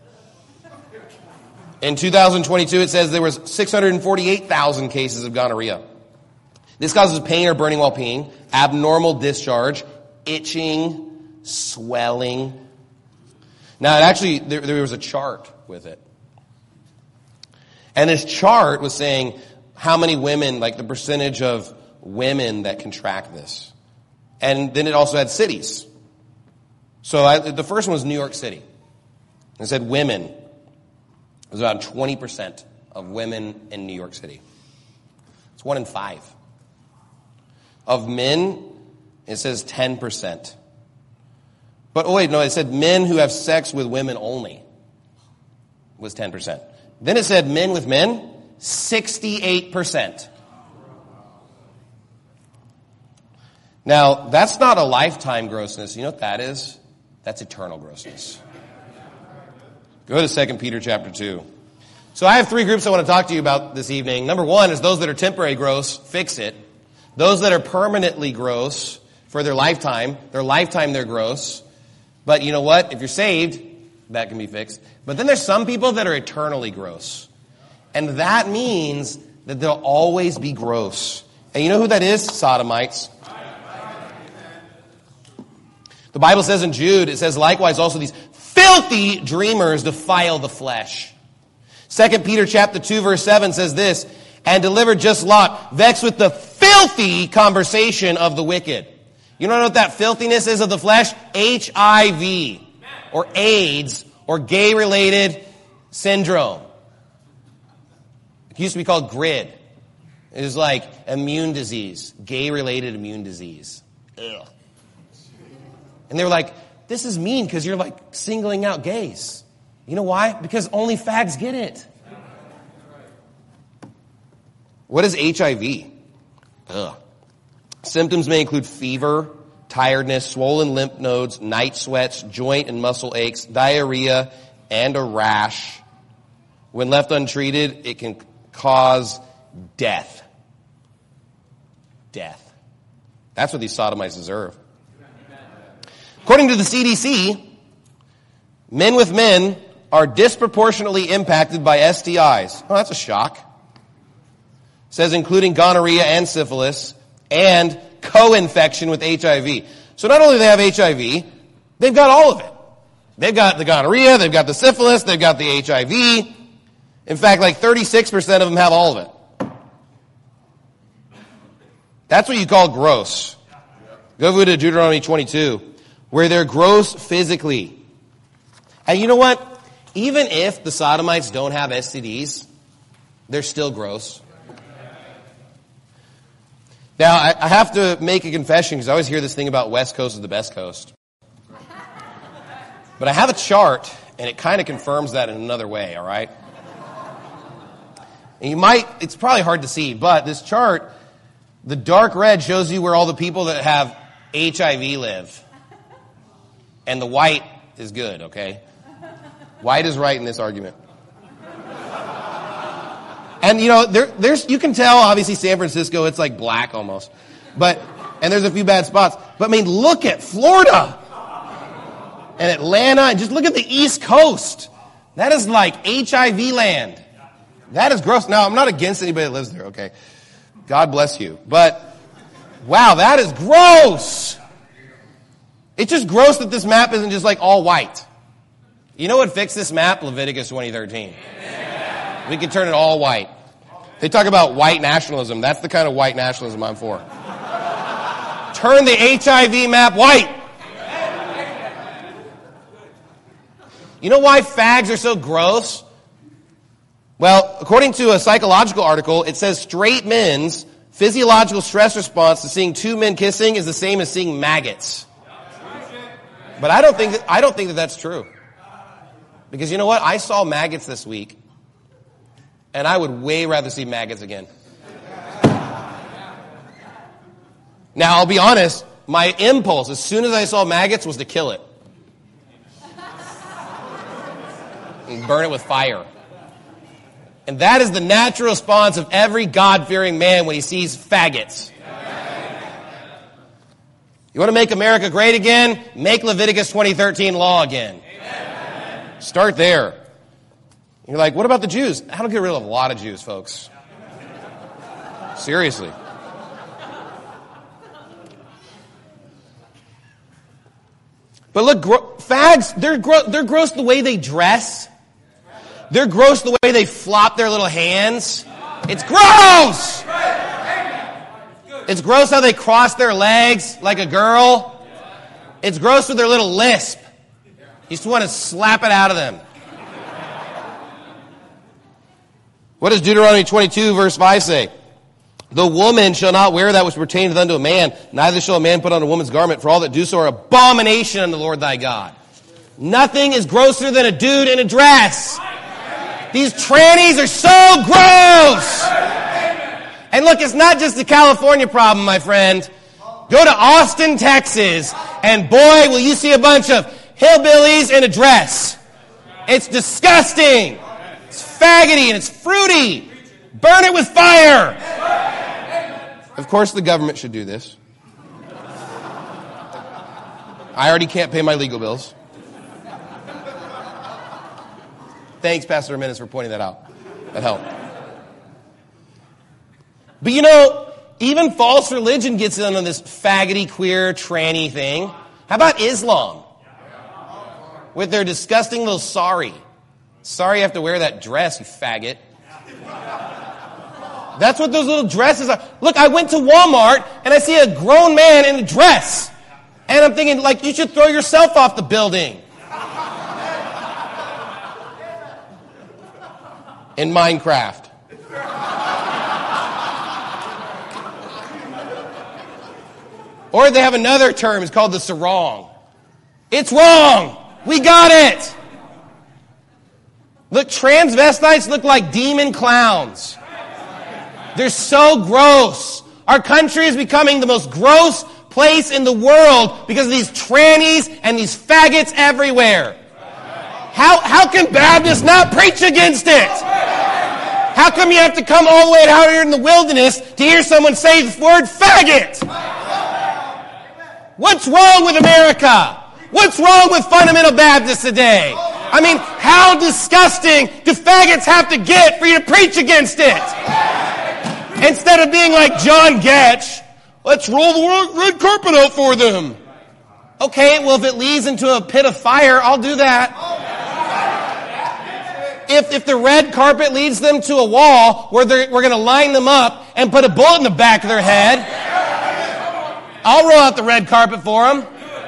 In 2022, it says there was 648,000 cases of gonorrhea. This causes pain or burning while peeing, abnormal discharge, itching, swelling. Now, there was a chart with it. And this chart was saying how many women, like the percentage of women that contract this. And then it also had cities. So the first one was New York City. It said women. It was about 20% of women in New York City. It's 1 in 5. Of men, it says 10%. But it said men who have sex with women only was 10%. Then it said men with men, 68%. Now, that's not a lifetime grossness. You know what that is? That's eternal grossness. Go to 2 Peter chapter 2. So I have three groups I want to talk to you about this evening. Number one is those that are temporary gross, fix it. Those that are permanently gross for their lifetime they're gross. But you know what? If you're saved, that can be fixed. But then there's some people that are eternally gross. And that means that they'll always be gross. And you know who that is? Sodomites. The Bible says in Jude, it says, likewise also these filthy dreamers defile the flesh. 2 Peter chapter 2 verse 7 says this, and delivered just Lot, vexed with the filthy conversation of the wicked. You know what that filthiness is of the flesh? HIV, or AIDS, or gay-related syndrome. It used to be called GRID. It was like immune disease, gay-related immune disease. Ugh. And they were like, this is mean because you're like singling out gays. You know why? Because only fags get it. What is HIV? Ugh. Symptoms may include fever, tiredness, swollen lymph nodes, night sweats, joint and muscle aches, diarrhea, and a rash. When left untreated, it can cause death. Death. That's what these sodomites deserve. According to the CDC, men with men are disproportionately impacted by STIs. Oh, that's a shock. It says including gonorrhea and syphilis and co-infection with HIV. So not only do they have HIV, they've got all of it. They've got the gonorrhea, they've got the syphilis, they've got the HIV. In fact, like 36% of them have all of it. That's what you call gross. Go over to Deuteronomy 22, where they're gross physically. And you know what? Even if the sodomites don't have STDs, they're still gross. Now, I have to make a confession because I always hear this thing about West Coast is the best coast. But I have a chart, and it kind of confirms that in another way, all right? And it's probably hard to see, but this chart, the dark red shows you where all the people that have HIV live. And the white is good, okay? White is right in this argument. And you know, there's you can tell obviously San Francisco, it's like black almost. And there's a few bad spots. But I mean, look at Florida and Atlanta and just look at the East Coast. That is like HIV land. That is gross. Now, I'm not against anybody that lives there, okay? God bless you. But wow, that is gross. It's just gross that this map isn't just like all white. You know what fixed this map? Leviticus 20:13. We can turn it all white. They talk about white nationalism. That's the kind of white nationalism I'm for. Turn the HIV map white. You know why fags are so gross? Well, according to a psychological article, it says straight men's physiological stress response to seeing two men kissing is the same as seeing maggots. But I don't think that that's true. Because you know what? I saw maggots this week. And I would way rather see maggots again. Now, I'll be honest. My impulse, as soon as I saw maggots, was to kill it. And burn it with fire. And that is the natural response of every God-fearing man when he sees faggots. You want to make America great again? Make Leviticus 20:13 law again. Start there. You're like, what about the Jews? That'll get rid of a lot of Jews, folks. Seriously. But look, fags, they're gross the way they dress. They're gross the way they flop their little hands. It's gross! It's gross how they cross their legs like a girl. It's gross with their little lisp. You just want to slap it out of them. What does Deuteronomy 22 verse 5 say? The woman shall not wear that which pertaineth unto a man, neither shall a man put on a woman's garment, for all that do so are abomination unto the Lord thy God. Nothing is grosser than a dude in a dress. These trannies are so gross. And look, it's not just a California problem, my friend. Go to Austin, Texas, and boy, will you see a bunch of hillbillies in a dress. It's disgusting. It's faggoty and it's fruity. Burn it with fire. Of course, the government should do this. I already can't pay my legal bills. Thanks, Pastor Jimenez, for pointing that out. That helped. But you know, even false religion gets in on this faggoty, queer, tranny thing. How about Islam? With their disgusting little sari. Sorry you have to wear that dress, you faggot. That's what those little dresses are. Look, I went to Walmart and I see a grown man in a dress. And I'm thinking, like, you should throw yourself off the building. In Minecraft. Or they have another term, it's called the sarong. It's wrong. We got it. Look, transvestites look like demon clowns. They're so gross. Our country is becoming the most gross place in the world because of these trannies and these faggots everywhere. How can Baptists not preach against it? How come you have to come all the way out here in the wilderness to hear someone say the word faggot? What's wrong with America? What's wrong with fundamental Baptists today? I mean, how disgusting do faggots have to get for you to preach against it? Instead of being like John Getch, let's roll the red carpet out for them. Okay, well, if it leads into a pit of fire, I'll do that. If the red carpet leads them to a wall where we're going to line them up and put a bullet in the back of their head, I'll roll out the red carpet for them.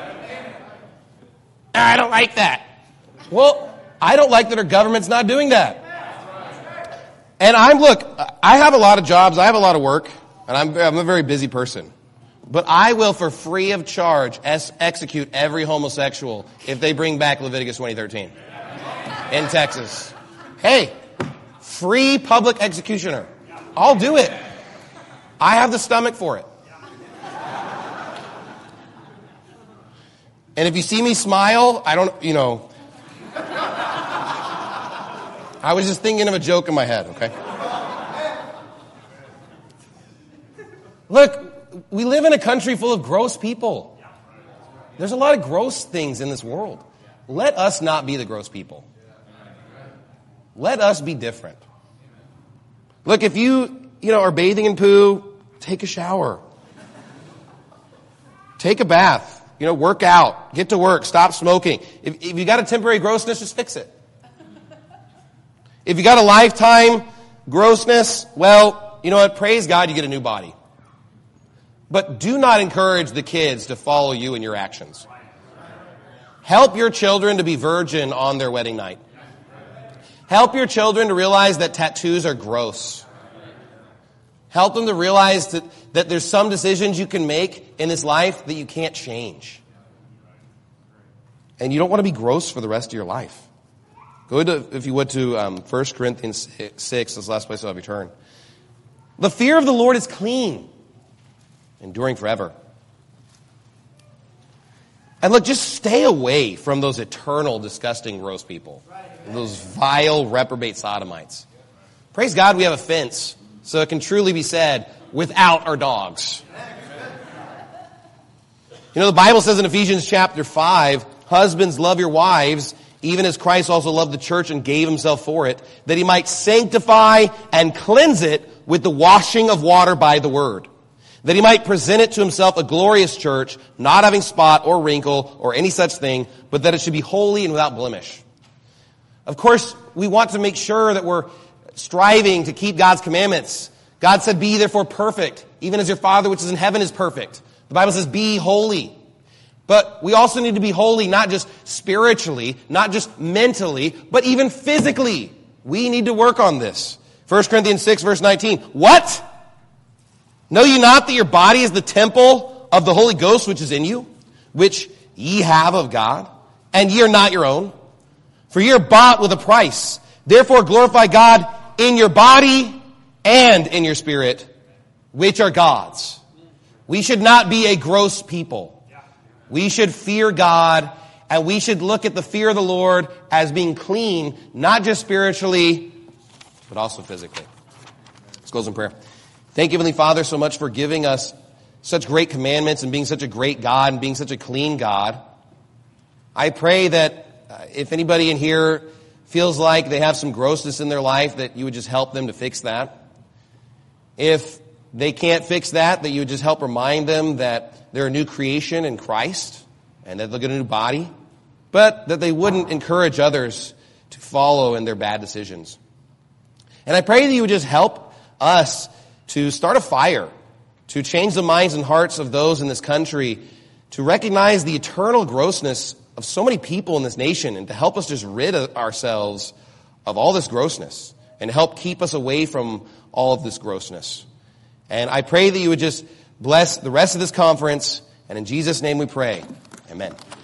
I don't like that. Well, I don't like that our government's not doing that. And I have a lot of jobs, I have a lot of work, and I'm a very busy person. But I will, for free of charge, execute every homosexual if they bring back Leviticus 20:13 in Texas. Hey, free public executioner. I'll do it. I have the stomach for it. And if you see me smile, I was just thinking of a joke in my head, okay? Look, we live in a country full of gross people. There's a lot of gross things in this world. Let us not be the gross people. Let us be different. Look, if you are bathing in poo, take a shower. Take a bath. Work out. Get to work. Stop smoking. If you got a temporary grossness, just fix it. If you got a lifetime grossness, well, you know what? Praise God, you get a new body. But do not encourage the kids to follow you in your actions. Help your children to be virgin on their wedding night. Help your children to realize that tattoos are gross. Help them to realize that there's some decisions you can make in this life that you can't change. And you don't want to be gross for the rest of your life. Go to, if you would, to 1 Corinthians 6, this last place I'll have you turn. The fear of the Lord is clean, enduring forever. And look, just stay away from those eternal, disgusting, gross people. Those vile, reprobate sodomites. Praise God we have a fence, so it can truly be said, without our dogs. The Bible says in Ephesians chapter 5, husbands, love your wives, even as Christ also loved the church and gave himself for it, that he might sanctify and cleanse it with the washing of water by the word, that he might present it to himself a glorious church, not having spot or wrinkle or any such thing, but that it should be holy and without blemish. Of course, we want to make sure that we're striving to keep God's commandments. God said, be ye therefore perfect, even as your Father which is in heaven is perfect. The Bible says, be holy. But we also need to be holy, not just spiritually, not just mentally, but even physically. We need to work on this. 1 Corinthians 6, verse 19. What? Know ye not that your body is the temple of the Holy Ghost which is in you, which ye have of God, and ye are not your own? For ye are bought with a price. Therefore glorify God in your body and in your spirit, which are God's. We should not be a gross people. We should fear God, and we should look at the fear of the Lord as being clean, not just spiritually, but also physically. Let's close in prayer. Thank you, Heavenly Father, so much for giving us such great commandments and being such a great God and being such a clean God. I pray that if anybody in here feels like they have some grossness in their life, that you would just help them to fix that. If they can't fix that, that you would just help remind them that they're a new creation in Christ and that they'll get a new body, but that they wouldn't encourage others to follow in their bad decisions. And I pray that you would just help us to start a fire, to change the minds and hearts of those in this country, to recognize the eternal grossness of so many people in this nation, and to help us just rid ourselves of all this grossness and help keep us away from all of this grossness. And I pray that you would just bless the rest of this conference, and in Jesus' name we pray. Amen.